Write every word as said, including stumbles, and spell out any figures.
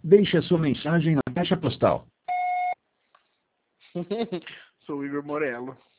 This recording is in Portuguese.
Deixe a sua mensagem na caixa postal. Sou o Igor Morello.